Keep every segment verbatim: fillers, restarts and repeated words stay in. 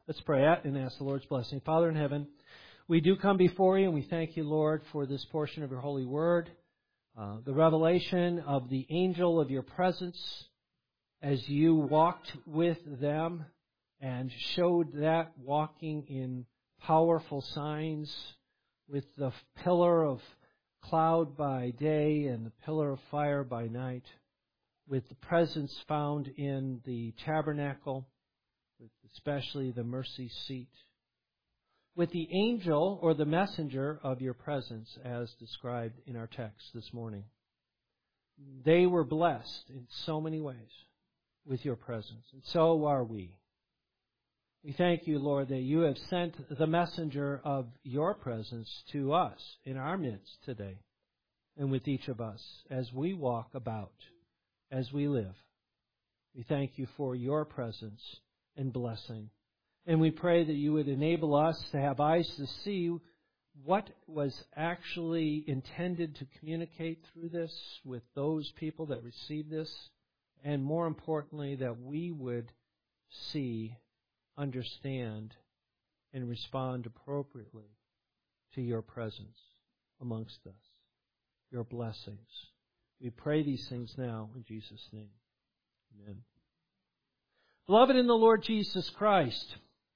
Let's pray out and ask the Lord's blessing. Father in heaven, we do come before you and we thank you, Lord, for this portion of your holy word, uh, the revelation of the angel of your presence as you walked with them and showed that walking in powerful signs with the pillar of cloud by day and the pillar of fire by night, with the presence found in the tabernacle, especially the mercy seat, with the angel or the messenger of your presence as described in our text this morning. They were blessed in so many ways with your presence, and so are we. We thank you, Lord, that you have sent the messenger of your presence to us in our midst today and with each of us as we walk about, as we live. We thank you for your presence and blessing. And we pray that you would enable us to have eyes to see what was actually intended to communicate through this with those people that receive this, and more importantly, that we would see, understand, and respond appropriately to your presence amongst us, your blessings. We pray these things now in Jesus' name. Amen. Beloved in the Lord Jesus Christ,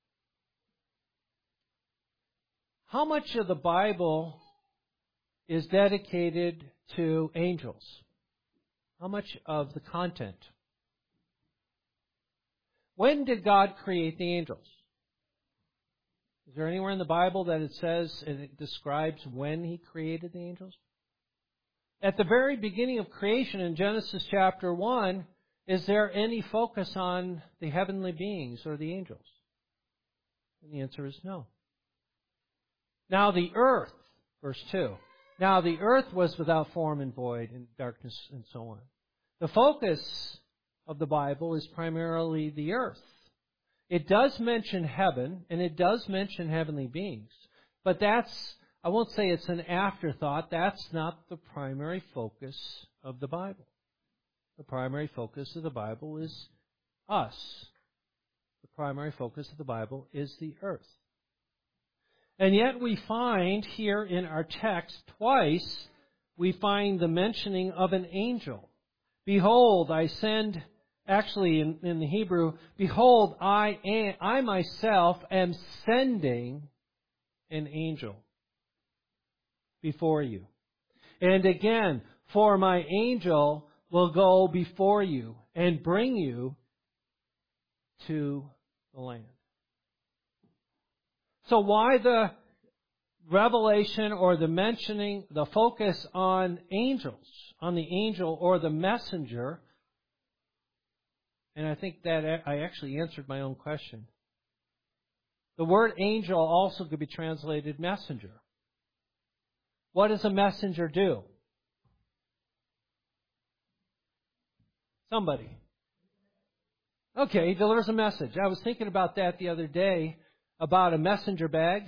how much of the Bible is dedicated to angels? How much of the content? When did God create the angels? Is there anywhere in the Bible that it says and it describes when He created the angels? At the very beginning of creation in Genesis chapter one, is there any focus on the heavenly beings or the angels? And the answer is no. Now the earth, verse two, now the earth was without form and void and darkness and so on. The focus of the Bible is primarily the earth. It does mention heaven and it does mention heavenly beings, but that's, I won't say it's an afterthought, that's not the primary focus of the Bible. The primary focus of the Bible is us. The primary focus of the Bible is the earth. And yet we find here in our text twice, we find the mentioning of an angel. Behold, I send, actually in, in the Hebrew, behold, I am, I myself am sending an angel before you. And again, for my angel will go before you and bring you to the land. So why the revelation or the mentioning, the focus on angels, on the angel or the messenger? And I think that I actually answered my own question. The word angel also could be translated messenger. What does a messenger do? Somebody. Okay, he delivers a message. I was thinking about that the other day, about a messenger bag.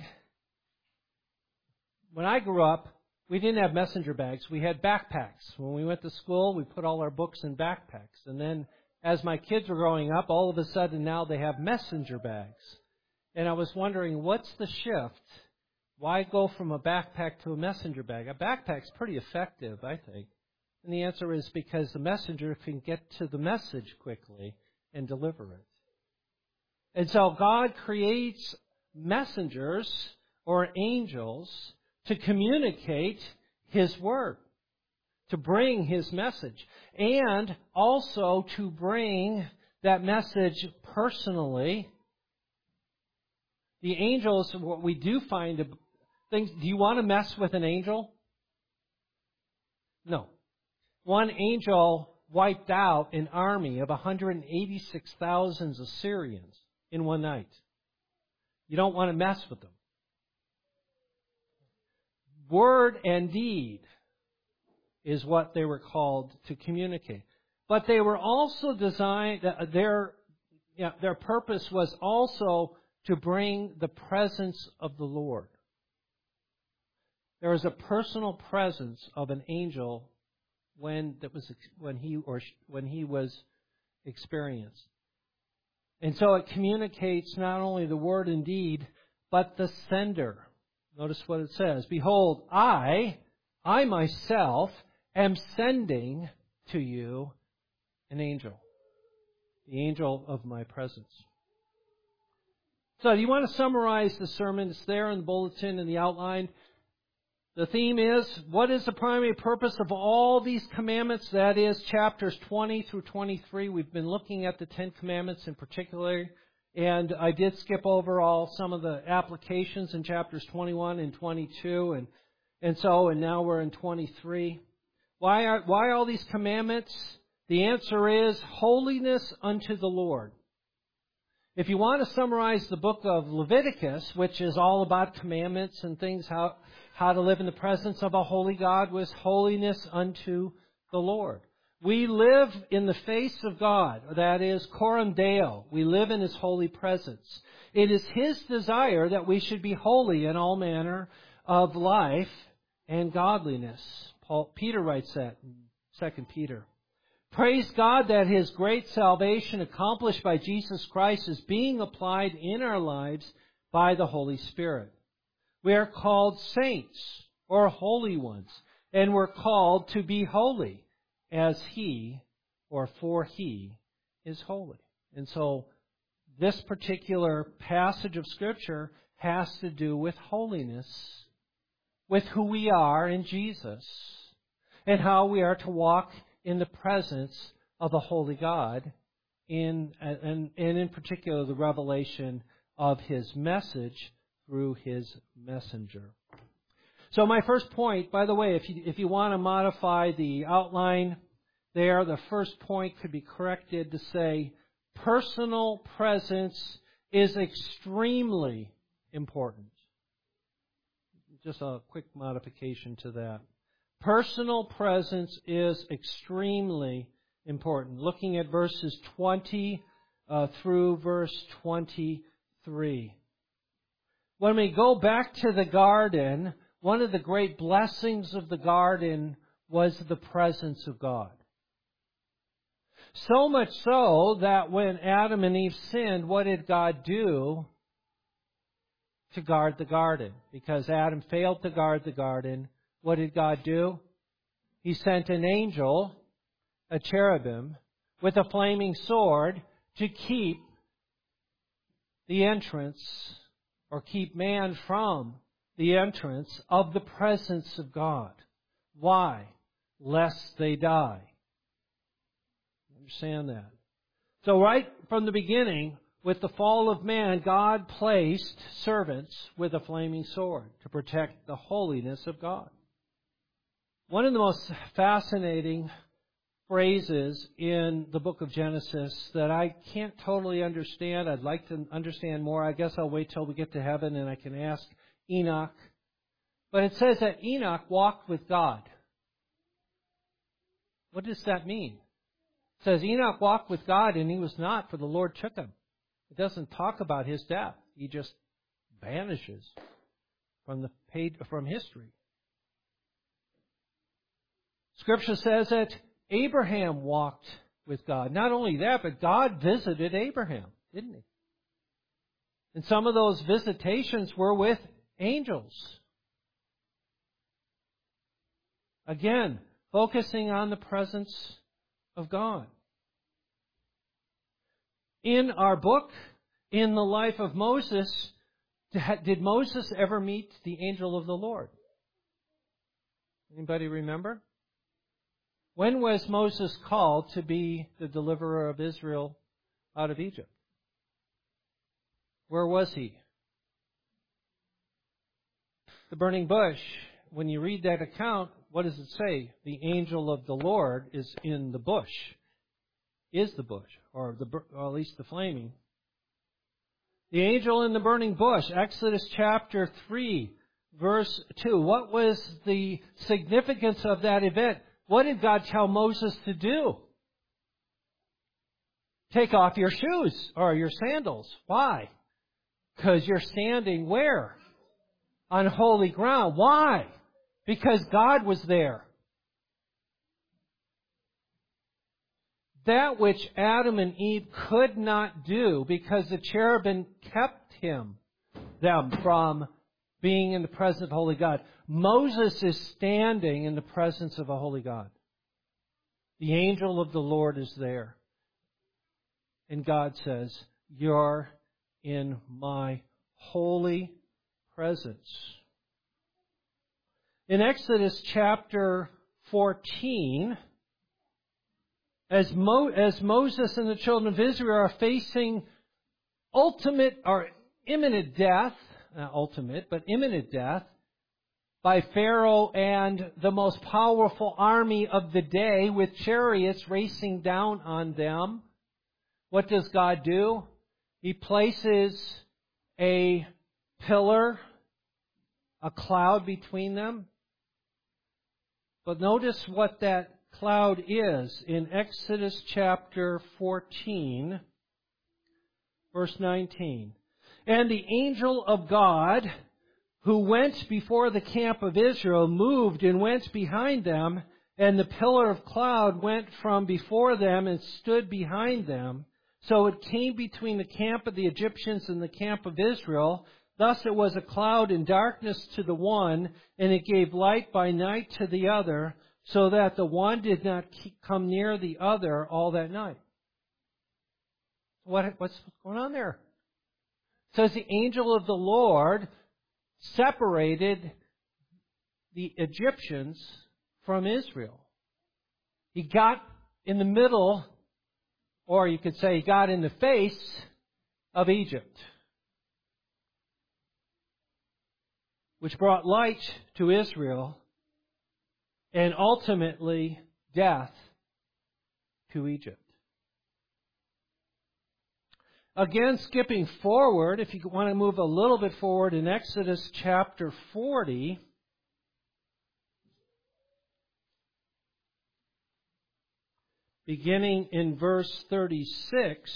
When I grew up, we didn't have messenger bags. We had backpacks. When we went to school, we put all our books in backpacks. And then as my kids were growing up, all of a sudden now they have messenger bags. And I was wondering, what's the shift? Why go from a backpack to a messenger bag? A backpack's pretty effective, I think. And the answer is because the messenger can get to the message quickly and deliver it. And so God creates messengers or angels to communicate His Word, to bring His message, and also to bring that message personally. The angels, what we do find, things. Do you want to mess with an angel? No. One angel wiped out an army of one hundred eighty-six thousand Assyrians in one night. You don't want to mess with them. Word and deed is what they were called to communicate. But they were also designed, their, you know, their purpose was also to bring the presence of the Lord. There was a personal presence of an angel when that was when he or when he was experienced. And so it communicates not only the word and deed, but the sender. Notice what it says. Behold, I, I myself, am sending to you an angel. The angel of my presence. So, do you want to summarize the sermon? It's there in the bulletin and the outline. The theme is, what is the primary purpose of all these commandments? That is, chapters twenty through twenty-three. We've been looking at the Ten Commandments in particular. And I did skip over all some of the applications in chapters twenty-one and twenty-two. And, and so, and now we're in twenty-three. Why are, why all these commandments? The answer is holiness unto the Lord. If you want to summarize the book of Leviticus, which is all about commandments and things, how, how to live in the presence of a holy God, was holiness unto the Lord. We live in the face of God, that is, coram Deo. We live in His holy presence. It is His desire that we should be holy in all manner of life and godliness. Paul, Peter writes that in Second Peter. Praise God that His great salvation accomplished by Jesus Christ is being applied in our lives by the Holy Spirit. We are called saints or holy ones, and we're called to be holy as He or for He is holy. And so this particular passage of Scripture has to do with holiness, with who we are in Jesus, and how we are to walk in the presence of a holy God, in and, and in particular the revelation of His message through His messenger. So my first point, by the way, if you, if you want to modify the outline there, the first point could be corrected to say, personal presence is extremely important. Just a quick modification to that. Personal presence is extremely important. Looking at verses twenty uh, through verse twenty-three. When we go back to the garden, one of the great blessings of the garden was the presence of God. So much so that when Adam and Eve sinned, what did God do to guard the garden? Because Adam failed to guard the garden, what did God do? He sent an angel, a cherubim, with a flaming sword to keep the entrance, or keep man from the entrance of the presence of God. Why? Lest they die. Understand that. So right from the beginning, with the fall of man, God placed servants with a flaming sword to protect the holiness of God. One of the most fascinating phrases in the book of Genesis that I can't totally understand, I'd like to understand more. I guess I'll wait till we get to heaven and I can ask Enoch. But it says that Enoch walked with God. What does that mean? It says Enoch walked with God and he was not, for the Lord took him. It doesn't talk about his death. He just vanishes from the page, from history. Scripture says that Abraham walked with God. Not only that, but God visited Abraham, didn't He? And some of those visitations were with angels. Again, focusing on the presence of God. In our book, in the life of Moses, did Moses ever meet the angel of the Lord? Anybody remember? When was Moses called to be the deliverer of Israel out of Egypt? Where was he? The burning bush. When you read that account, what does it say? The angel of the Lord is in the bush. Is the bush, or, the, or at least the flaming. The angel in the burning bush, Exodus chapter three, verse two. What was the significance of that event? What did God tell Moses to do? Take off your shoes or your sandals. Why? Because you're standing where? On holy ground. Why? Because God was there. that which Adam and Eve could not do because the cherubim kept him, them from being in the presence of holy God. Moses is standing in the presence of a holy God. The angel of the Lord is there. And God says, "You're in my holy presence." In Exodus chapter fourteen, as, Mo, as Moses and the children of Israel are facing ultimate or imminent death, not ultimate, but imminent death, by Pharaoh and the most powerful army of the day with chariots racing down on them, what does God do? He places a pillar, a cloud between them. But notice what that cloud is in Exodus chapter fourteen, verse nineteen. "And the angel of God, who went before the camp of Israel, moved and went behind them, and the pillar of cloud went from before them and stood behind them. So it came between the camp of the Egyptians and the camp of Israel. Thus it was a cloud and darkness to the one, and it gave light by night to the other, so that the one did not come near the other all that night." What, what's going on there? It says the angel of the Lord separated the Egyptians from Israel. He got in the middle, or you could say he got in the face of Egypt, which brought light to Israel and ultimately death to Egypt. Again, skipping forward, if you want to move a little bit forward in Exodus chapter forty, beginning in verse thirty-six,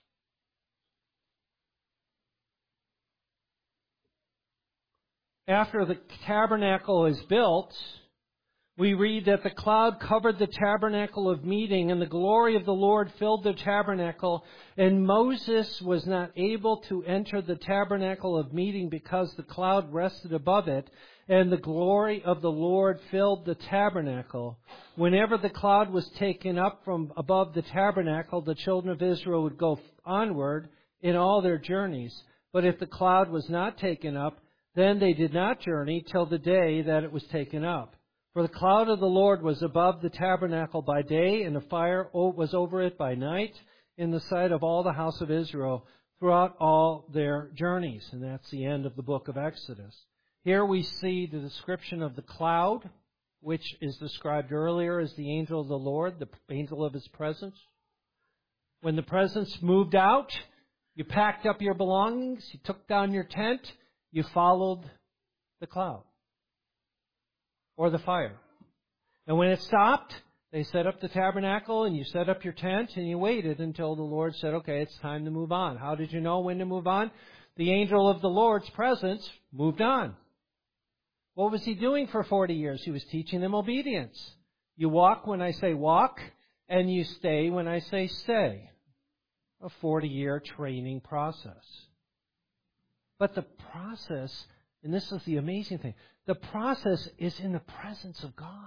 after the tabernacle is built, we read that the cloud covered the tabernacle of meeting, and the glory of the Lord filled the tabernacle, and Moses was not able to enter the tabernacle of meeting because the cloud rested above it, and the glory of the Lord filled the tabernacle. Whenever the cloud was taken up from above the tabernacle, the children of Israel would go onward in all their journeys. But if the cloud was not taken up, then they did not journey till the day that it was taken up. For the cloud of the Lord was above the tabernacle by day, and the fire was over it by night, in the sight of all the house of Israel throughout all their journeys. And that's the end of the book of Exodus. Here we see the description of the cloud, which is described earlier as the angel of the Lord, the angel of His presence. When the presence moved out, you packed up your belongings, you took down your tent, you followed the cloud or the fire. And when it stopped, they set up the tabernacle and you set up your tent and you waited until the Lord said, "Okay, it's time to move on." How did you know when to move on? The angel of the Lord's presence moved on. What was He doing for forty years? He was teaching them obedience. You walk when I say walk, and you stay when I say stay. A forty-year training process. But the process, and this is the amazing thing, the process is in the presence of God.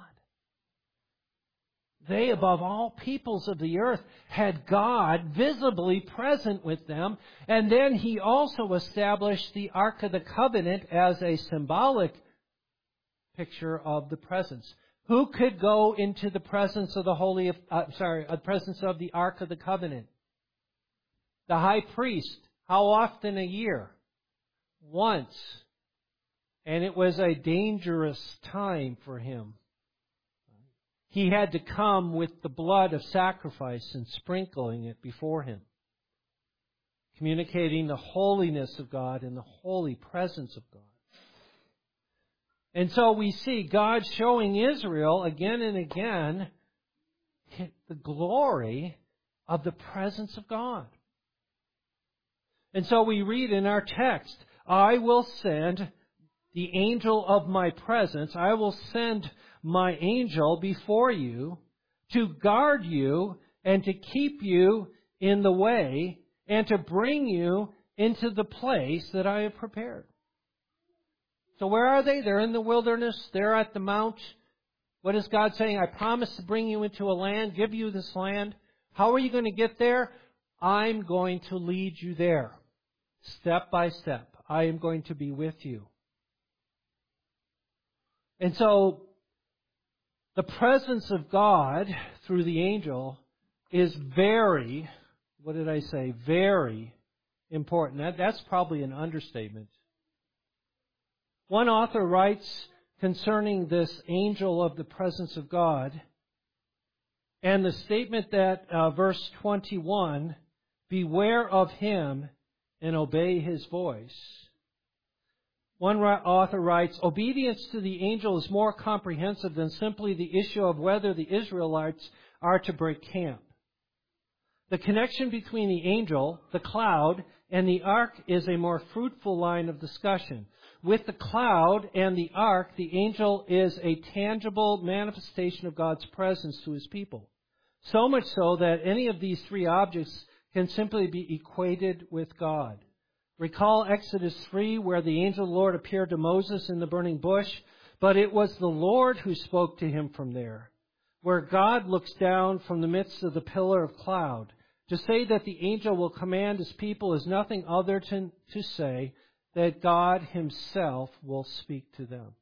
They, above all peoples of the earth, had God visibly present with them. And then He also established the Ark of the Covenant as a symbolic picture of the presence. Who could go into the presence of the Holy, of, uh, sorry, the presence of the Ark of the Covenant? The high priest. How often a year? Once. And it was a dangerous time for him. He had to come with the blood of sacrifice and sprinkling it before Him, communicating the holiness of God and the holy presence of God. And so we see God showing Israel again and again the glory of the presence of God. And so we read in our text, "I will send the angel of my presence, I will send my angel before you to guard you and to keep you in the way and to bring you into the place that I have prepared. So where are they? They're in the wilderness. They're at the mount. What is God saying? I promise to bring you into a land, give you this land. How are you going to get there? I'm going to lead you there, step by step. I am going to be with you. And so, the presence of God through the angel is very, what did I say, very important. That, that's probably an understatement. One author writes concerning this angel of the presence of God, and the statement that uh, verse twenty-one, beware of him and obey his voice. One author writes, obedience to the angel is more comprehensive than simply the issue of whether the Israelites are to break camp. The connection between the angel, the cloud, and the ark is a more fruitful line of discussion. With the cloud and the ark, the angel is a tangible manifestation of God's presence to his people. So much so that any of these three objects can simply be equated with God. Recall Exodus three, where the angel of the Lord appeared to Moses in the burning bush, but it was the Lord who spoke to him from there. Where God looks down from the midst of the pillar of cloud. To say that the angel will command his people is nothing other than to say that God himself will speak to them.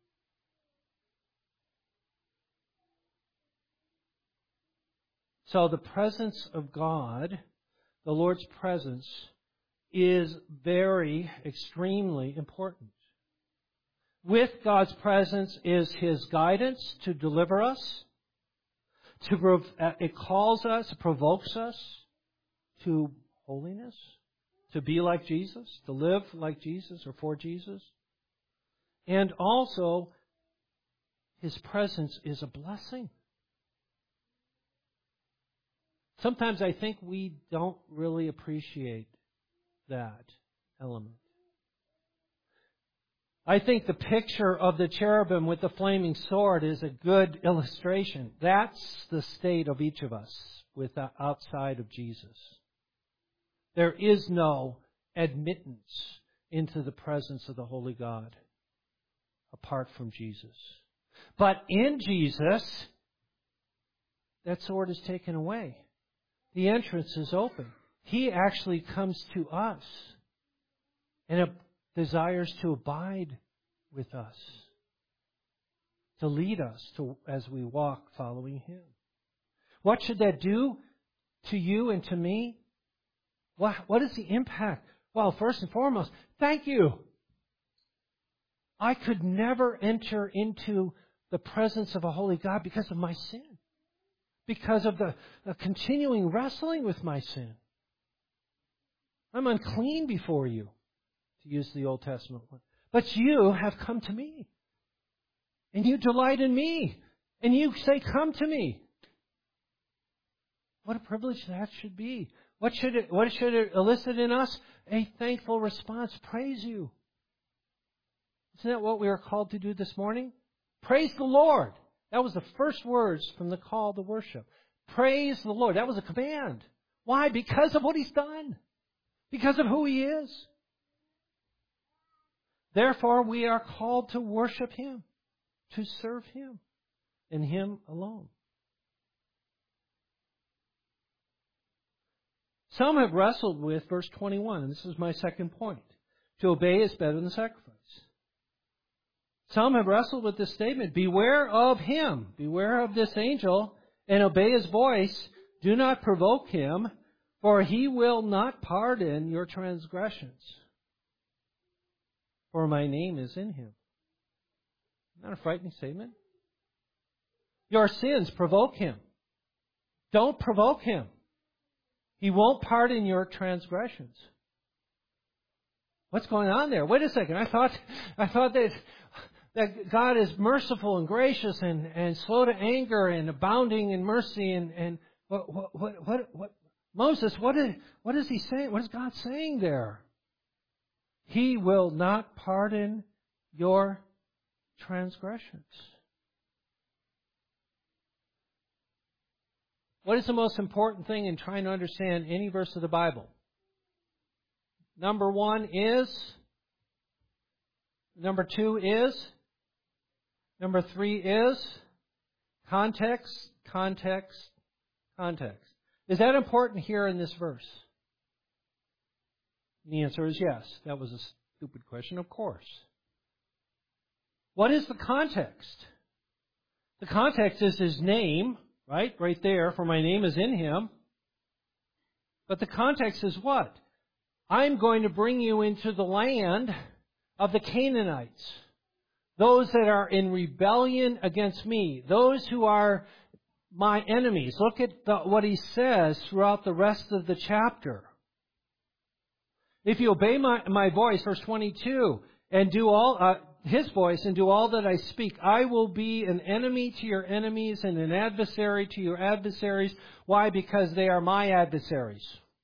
So the presence of God, the Lord's presence, is very, extremely important. With God's presence is his guidance to deliver us. To, it calls us, provokes us to holiness, to be like Jesus, to live like Jesus or for Jesus. And also, his presence is a blessing. Sometimes I think we don't really appreciate that element. I think the picture of the cherubim with the flaming sword is a good illustration. That's the state of each of us with outside of Jesus. There is no admittance into the presence of the Holy God apart from Jesus. But in Jesus, that sword is taken away. The entrance is open. He actually comes to us and desires to abide with us, to lead us to, as we walk following him. What should that do to you and to me? What, what is the impact? Well, first and foremost, thank you. I could never enter into the presence of a holy God because of my sin, because of the, the continuing wrestling with my sin. I'm unclean before you, to use the Old Testament one. But you have come to me. And you delight in me. And you say, come to me. What a privilege that should be. What should it, what should it elicit in us? A thankful response. Praise you. Isn't that what we are called to do this morning? Praise the Lord. That was the first words from the call to worship. Praise the Lord. That was a command. Why? Because of what he's done. Because of who he is. Therefore, we are called to worship him, to serve him, and him alone. Some have wrestled with verse twenty-one, and this is my second point. To obey is better than sacrifice. Some have wrestled with this statement, beware of him, beware of this angel, and obey his voice. Do not provoke him, for he will not pardon your transgressions. For my name is in him. Isn't that a frightening statement? Your sins provoke him. Don't provoke him. He won't pardon your transgressions. What's going on there? Wait a second. I thought I thought that that God is merciful and gracious and, and slow to anger and abounding in mercy and, and what what what what, what Moses, what is what is he saying? What is God saying there? He will not pardon your transgressions. What is the most important thing in trying to understand any verse of the Bible? Number one is, number two is, number three is, context, context, context. Is that important here in this verse? And the answer is yes. That was a stupid question, of course. What is the context? The context is his name, right? Right there, for my name is in him. But the context is what? I'm going to bring you into the land of the Canaanites. Those that are in rebellion against me. Those who are my enemies. Look at the, what he says throughout the rest of the chapter. If you obey my, my voice, verse twenty-two, and do all, uh, his voice and do all that I speak, I will be an enemy to your enemies and an adversary to your adversaries. Why? Because they are my adversaries.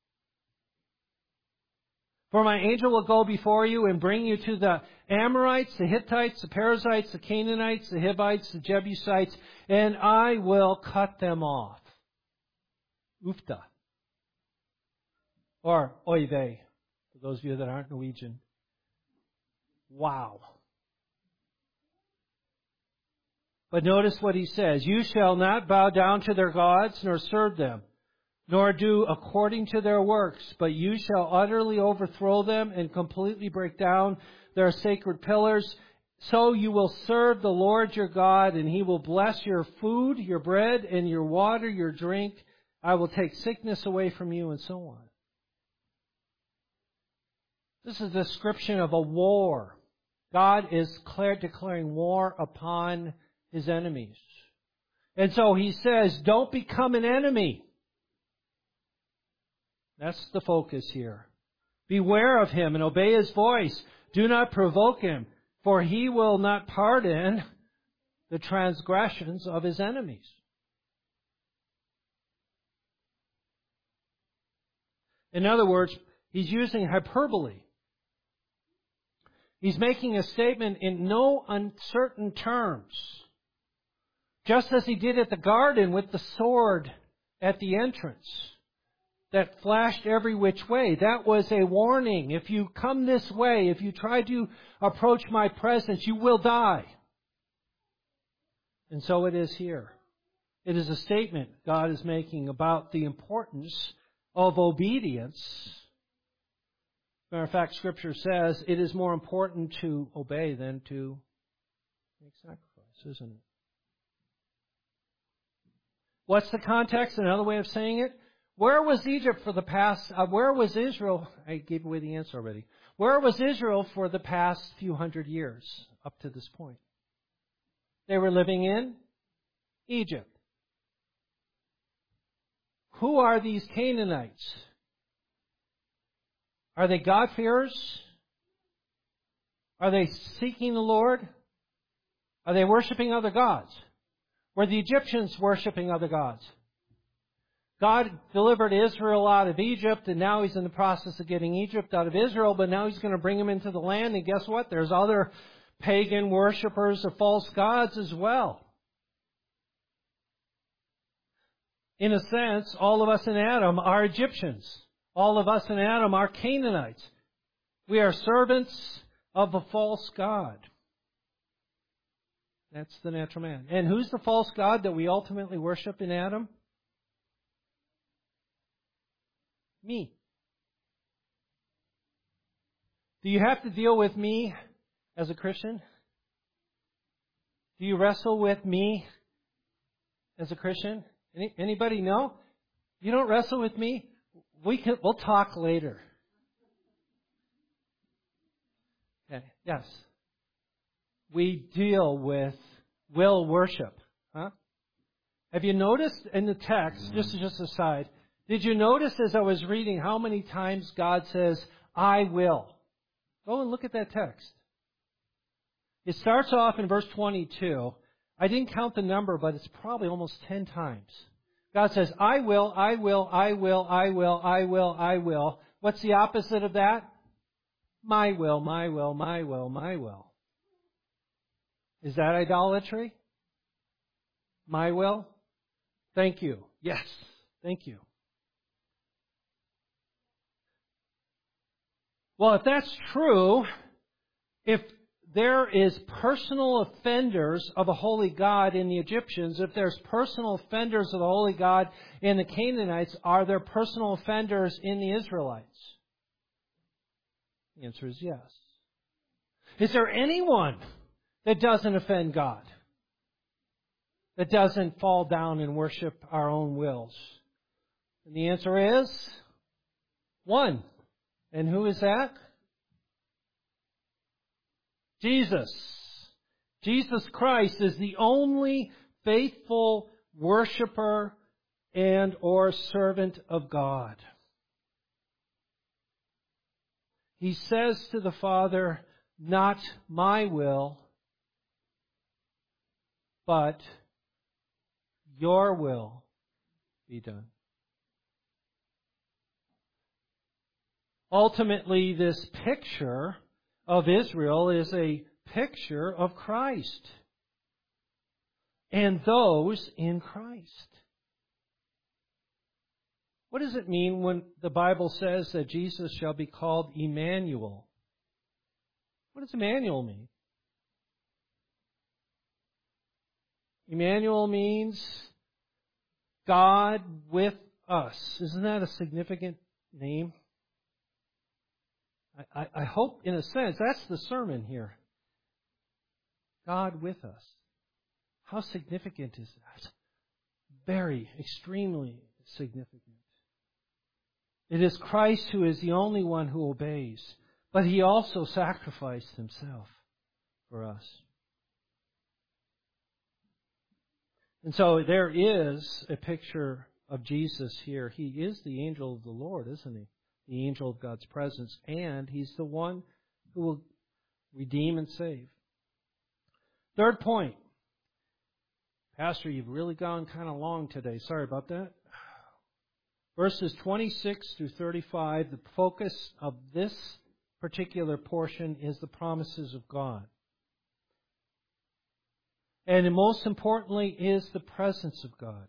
For my angel will go before you and bring you to the Amorites, the Hittites, the Perizzites, the Canaanites, the Hivites, the Jebusites, and I will cut them off. Ufta. Or oive, for those of you that aren't Norwegian. Wow. But notice what he says. You shall not bow down to their gods, nor serve them, nor do according to their works, but you shall utterly overthrow them and completely break down their sacred pillars. So you will serve the Lord your God, and he will bless your food, your bread, and your water, your drink. I will take sickness away from you, and so on. This is a description of a war. God is declaring war upon his enemies. And so he says, don't become an enemy. That's the focus here. Beware of him and obey his voice. Do not provoke him, for he will not pardon the transgressions of his enemies. In other words, he's using hyperbole. He's making a statement in no uncertain terms. Just as he did at the garden with the sword at the entrance that flashed every which way. That was a warning. If you come this way, if you try to approach my presence, you will die. And so it is here. It is a statement God is making about the importance of obedience. Matter of fact, Scripture says it is more important to obey than to make sacrifice, isn't it? What's the context? Another way of saying it? Where was Egypt for the past, uh, where was Israel? I gave away the answer already. Where was Israel for the past few hundred years up to this point? They were living in Egypt. Who are these Canaanites? Are they God-fearers? Are they seeking the Lord? Are they worshiping other gods? Were the Egyptians worshiping other gods? God delivered Israel out of Egypt, and now he's in the process of getting Egypt out of Israel, but now he's going to bring them into the land, and guess what? There's other pagan worshipers of false gods as well. In a sense, all of us in Adam are Egyptians. All of us in Adam are Canaanites. We are servants of a false god. That's the natural man. And who's the false god that we ultimately worship in Adam? Me. Do you have to deal with me as a Christian? Do you wrestle with me as a Christian? Any, anybody know? You don't wrestle with me? We can, we'll talk later. Okay. Yes. We deal with will worship. Huh? Have you noticed in the text, just just aside, did you notice as I was reading how many times God says, I will? Go and look at that text. It starts off in verse twenty-two. I didn't count the number, but it's probably almost ten times. God says, I will, I will, I will, I will, I will, I will. What's the opposite of that? My will, my will, my will, my will. Is that idolatry? My will? Thank you. Yes. Thank you. Well, if that's true, if there is personal offenders of a holy God in the Egyptians, if there's personal offenders of the holy God in the Canaanites, are there personal offenders in the Israelites? The answer is yes. Is there anyone that doesn't offend God? That doesn't fall down and worship our own wills? And the answer is one. And who is that? Jesus. Jesus Christ is the only faithful worshiper and or servant of God. He says to the Father, not my will, but your will be done. Ultimately, this picture of Israel is a picture of Christ and those in Christ. What does it mean when the Bible says that Jesus shall be called Emmanuel? What does Emmanuel mean? Emmanuel means God with us. Isn't that a significant name? I, I, I hope, in a sense, that's the sermon here. God with us. How significant is that? Very, extremely significant. It is Christ who is the only one who obeys, but He also sacrificed Himself for us. And so there is a picture of Jesus here. He is the angel of the Lord, isn't He? The angel of God's presence. And He's the one who will redeem and save. Third point. Pastor, you've really gone kind of long today. Sorry about that. Verses twenty-six through thirty-five, the focus of this particular portion is the promises of God. And most importantly is the presence of God.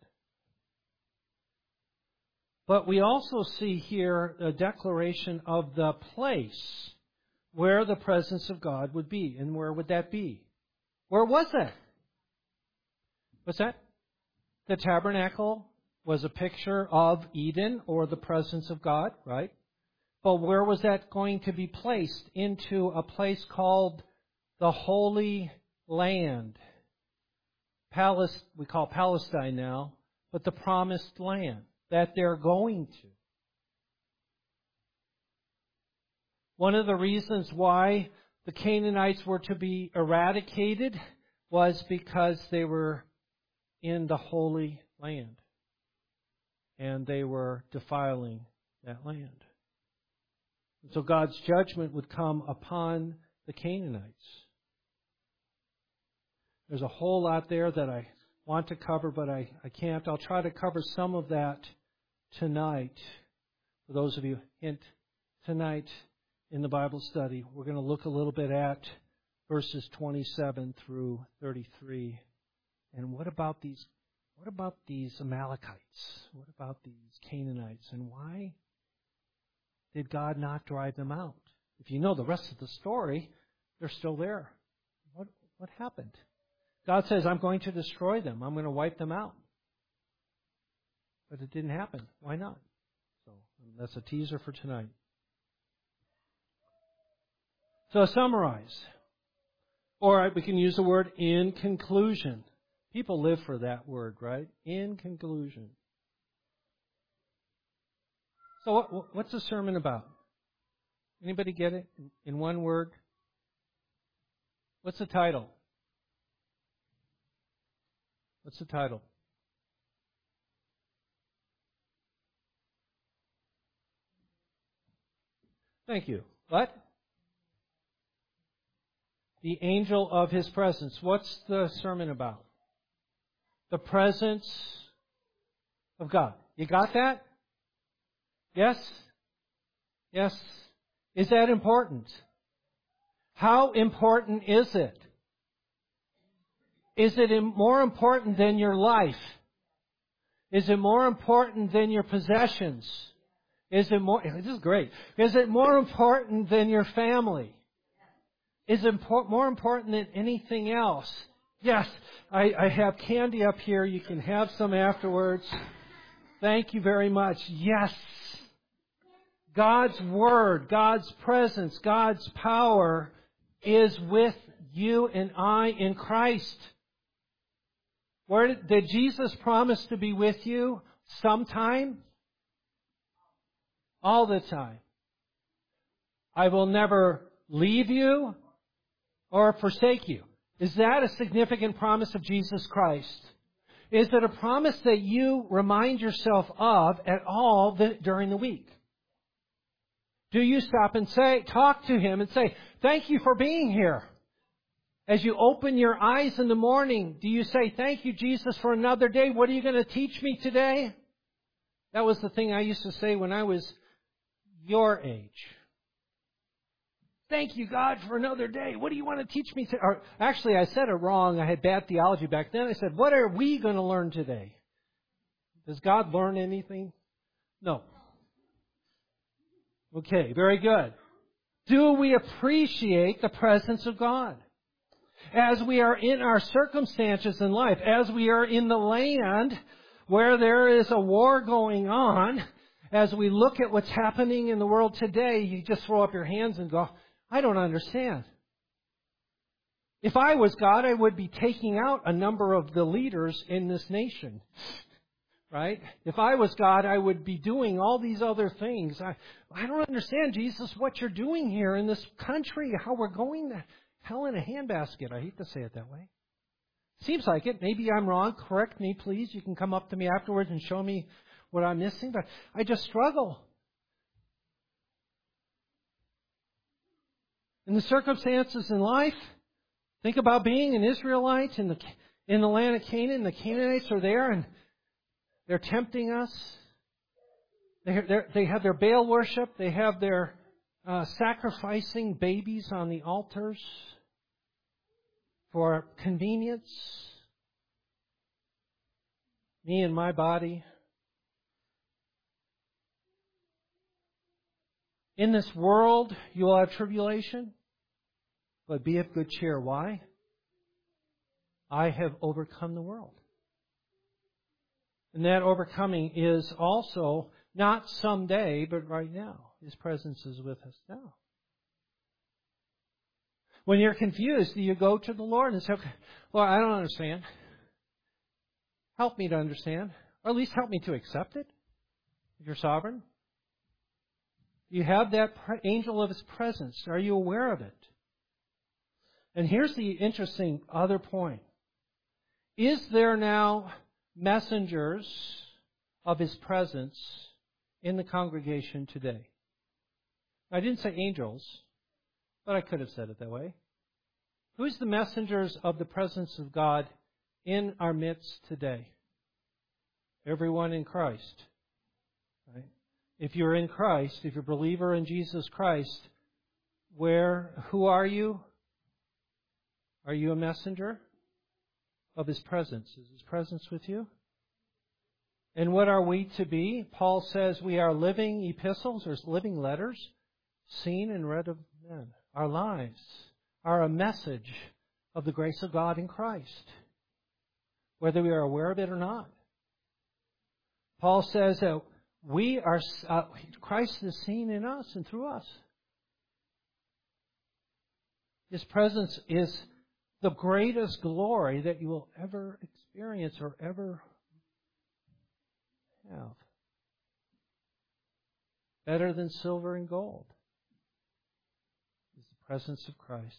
But we also see here a declaration of the place where the presence of God would be. And where would that be? Where was that? What's that? The tabernacle was a picture of Eden or the presence of God, right? But where was that going to be placed? Into a place called the Holy Land. Palest- we call Palestine now, but the Promised Land that they're going to. One of the reasons why the Canaanites were to be eradicated was because they were in the Holy Land. And they were defiling that land. And so God's judgment would come upon the Canaanites. There's a whole lot there that I want to cover, but I, I can't. I'll try to cover some of that tonight. For those of you, hint, tonight in the Bible study, we're going to look a little bit at verses twenty-seven through thirty-three. And what about these What about these Amalekites? What about these Canaanites? And why did God not drive them out? If you know the rest of the story, they're still there. What, what happened? God says, I'm going to destroy them. I'm going to wipe them out. But it didn't happen. Why not? So that's a teaser for tonight. So to summarize, or we can use the word in conclusion. People live for that word, right? In conclusion. So what, what's the sermon about? Anybody get it in one word? What's the title? What's the title? Thank you. What? The angel of His presence. What's the sermon about? The presence of God. You got that? Yes? Yes. Is that important? How important is it? Is it more important than your life? Is it more important than your possessions? Is it more, this is great. Is it more important than your family? Is it more important than anything else? Yes, I, I have candy up here. You can have some afterwards. Thank you very much. Yes. God's Word, God's presence, God's power is with you and I in Christ. Where did, did Jesus promise to be with you sometime? All the time. I will never leave you or forsake you. Is that a significant promise of Jesus Christ? Is it a promise that you remind yourself of at all the, during the week? Do you stop and say, talk to Him and say, thank you for being here? As you open your eyes in the morning, do you say, thank you, Jesus, for another day? What are you going to teach me today? That was the thing I used to say when I was your age. Thank you, God, for another day. What do you want to teach me today? Or actually, I said it wrong. I had bad theology back then. I said, what are we going to learn today? Does God learn anything? No. Okay, very good. Do we appreciate the presence of God? As we are in our circumstances in life, as we are in the land where there is a war going on, as we look at what's happening in the world today, you just throw up your hands and go, I don't understand. If I was God, I would be taking out a number of the leaders in this nation. Right? If I was God, I would be doing all these other things. I, I don't understand, Jesus, what you're doing here in this country, how we're going to hell in a handbasket. I hate to say it that way. Seems like it. Maybe I'm wrong. Correct me, please. You can come up to me afterwards and show me what I'm missing. But I just struggle. In the circumstances in life, think about being an Israelite in the in the land of Canaan. The Canaanites are there and they're tempting us. They they have their Baal worship. They have their uh, sacrificing babies on the altars for convenience. Me and my body. In this world, you will have tribulation, but be of good cheer. Why? I have overcome the world. And that overcoming is also not someday, but right now. His presence is with us now. When you're confused, you go to the Lord and say, okay, Lord, I don't understand. Help me to understand. Or at least help me to accept it. You're sovereign. You have that angel of His presence. Are you aware of it? And here's the interesting other point. Is there now messengers of His presence in the congregation today? I didn't say angels, but I could have said it that way. Who's the messengers of the presence of God in our midst today? Everyone in Christ. Right? If you're in Christ, if you're a believer in Jesus Christ, where, who are you? Are you a messenger of His presence? Is His presence with you? And what are we to be? Paul says we are living epistles or living letters, seen and read of men. Our lives are a message of the grace of God in Christ, whether we are aware of it or not. Paul says that we are, uh, Christ is seen in us and through us. His presence is the greatest glory that you will ever experience or ever have. Better than silver and gold is the presence of Christ.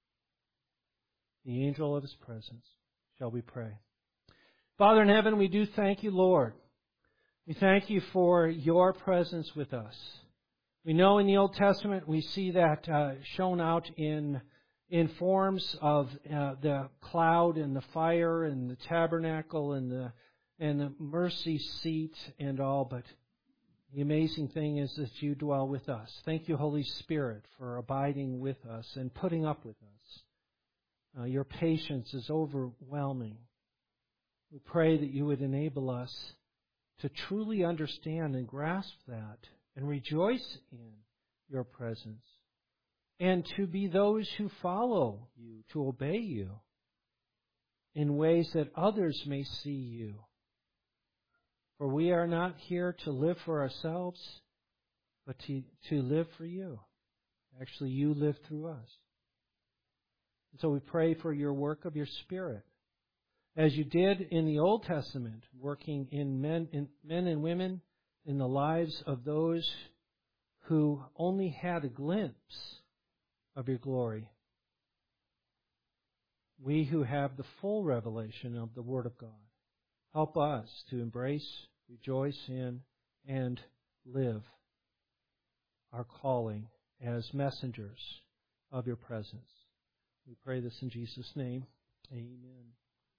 The angel of His presence. Shall we pray? Father in heaven, we do thank you, Lord. We thank you for your presence with us. We know in the Old Testament we see that uh, shown out in in forms of uh, the cloud and the fire and the tabernacle and the and the mercy seat and all, but the amazing thing is that you dwell with us. Thank you, Holy Spirit, for abiding with us and putting up with us. Uh, your patience is overwhelming. We pray that you would enable us to truly understand and grasp that and rejoice in your presence, and to be those who follow you, to obey you in ways that others may see you. For we are not here to live for ourselves, but to, to live for you. Actually, you live through us. And so we pray for your work of your Spirit, as you did in the Old Testament, working in men, in men and women in the lives of those who only had a glimpse of your glory. We who have the full revelation of the Word of God, help us to embrace, rejoice in, and live our calling as messengers of your presence. We pray this in Jesus' name. Amen.